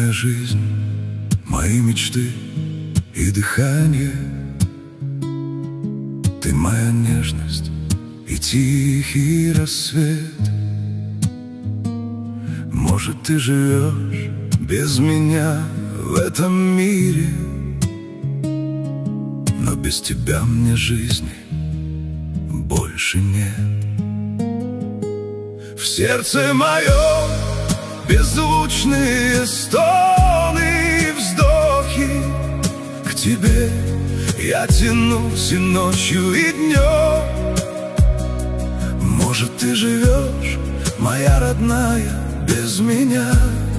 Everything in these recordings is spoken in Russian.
моя жизнь, мои мечты и дыхание. Ты моя нежность и тихий рассвет. Может, ты живешь без меня в этом мире, но без тебя мне жизни больше нет. В сердце моем беззвучные стоны и вздохи. К тебе я тянусь и ночью, и днем. Может, ты живешь, моя родная, без меня?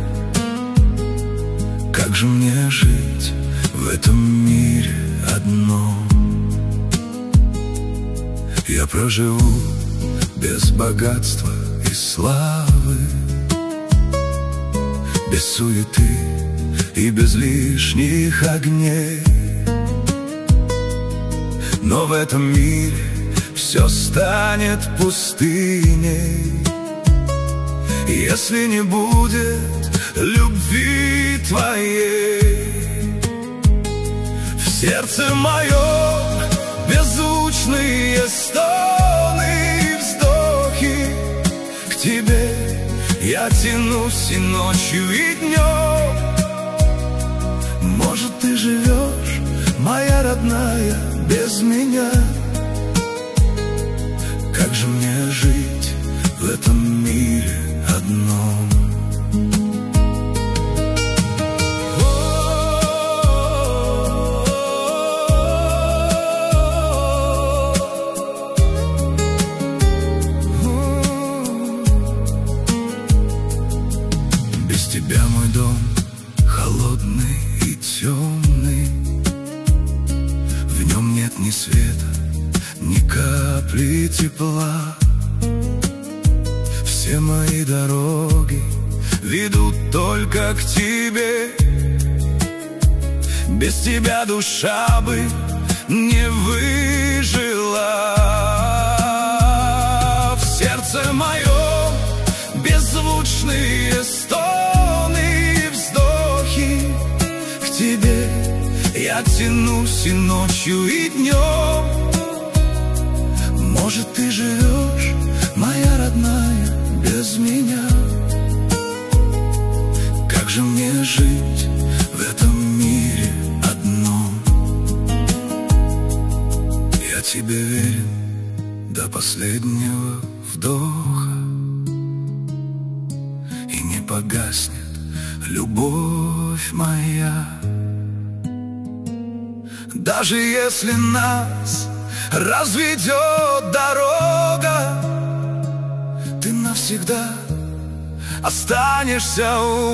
Как же мне жить в этом мире одном? Я проживу без богатства и славы, без суеты и без лишних огней. Но в этом мире все станет пустыней, если не будет любви твоей. В сердце моем беззвучные стоны и вздохи. К тебе я тянусь и ночью, и днем. Может, ты живешь, моя родная, без меня? Как же мне жить в этом мире одном? Без тебя мой дом холодный и темный. В нем нет ни света, ни капли тепла. Все мои дороги ведут только к тебе. Без тебя душа бы не выжила. В сердце моем беззвучные стоны и вздохи. К тебе я тянусь и ночью, и днем. Может, ты живешь, моя родная, без меня? Как же мне жить в этом мире одном? Я тебе верен до последнего вдоха, и не погаснет любовь моя. Даже если нас разведет дорога, ты навсегда останешься у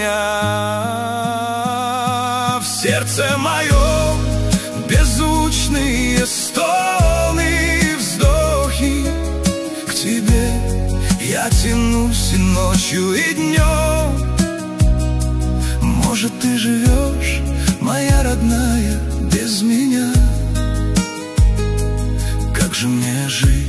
меня. В сердце моем беззвучные стоны и вздохи. К тебе я тянусь и ночью, и днем. Может, ты живешь, моя родная, без меня? Как же мне жить